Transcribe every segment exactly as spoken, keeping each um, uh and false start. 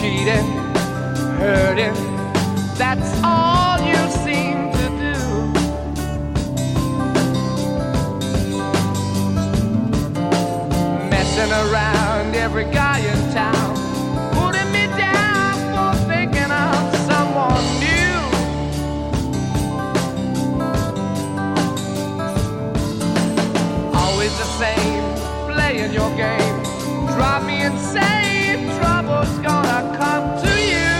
cheating, hurting, that's all you seem to do. Messing around every guy in town, putting me down for thinking of someone new. Always the same, playing your game, drive me insane, trouble's gonna come to you.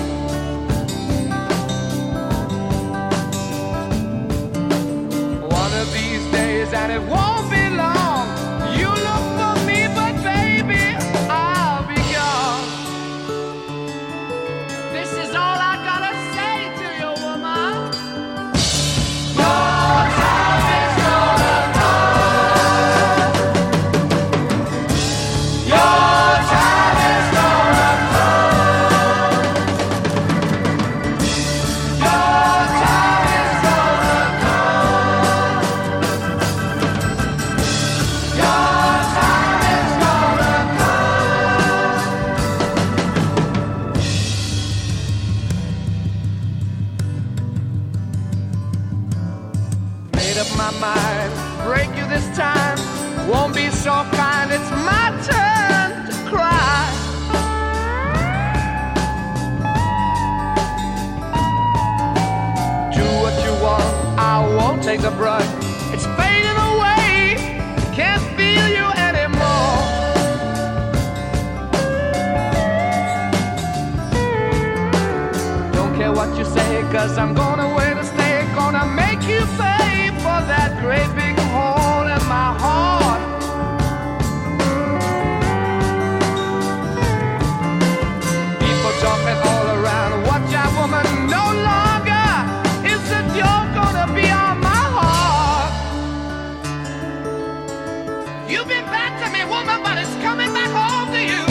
One of these days, and it won't be long, you look for me, but baby, I'll be gone. This is all I gotta say to you, woman. Your time is gonna come. Your time is gonna come. Your time is gonna come. Your time is gonna come. Made up my mind, break you this time. Won't be so kind, it's my turn to cry. Do what you want, I won't take the brunt. It's fading away, can't feel you anymore. Don't care what you say, cause I'm gonna wait to stay. Gonna make you pay for that great big hole in my heart. People talking all around, watch out woman, no longer is it you're gonna be on my heart. You've been bad to me woman, but it's coming back home to you.